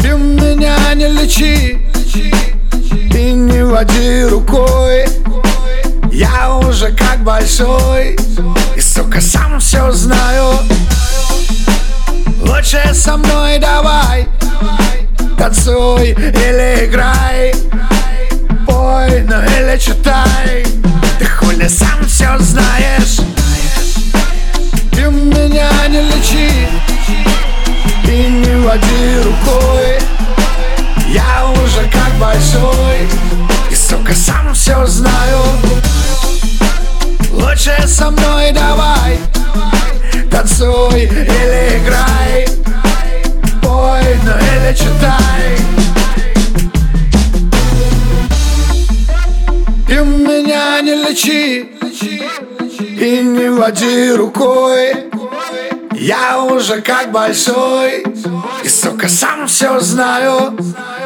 Ты меня не лечи и не води рукой. Я уже как большой и, сука, сам все знаю. Лучше со мной давай, танцуй или играй, пой, ну или читай. Ты хули сам все знаешь. Ты меня не лечи и не води рукой. Я уже как большой и, сука, сам все знаю. Лучше со мной давай, танцуй или играй, пой, ну или читай. Ты меня не лечи и не води рукой. Я уже как большой и, сука, сам все знаю.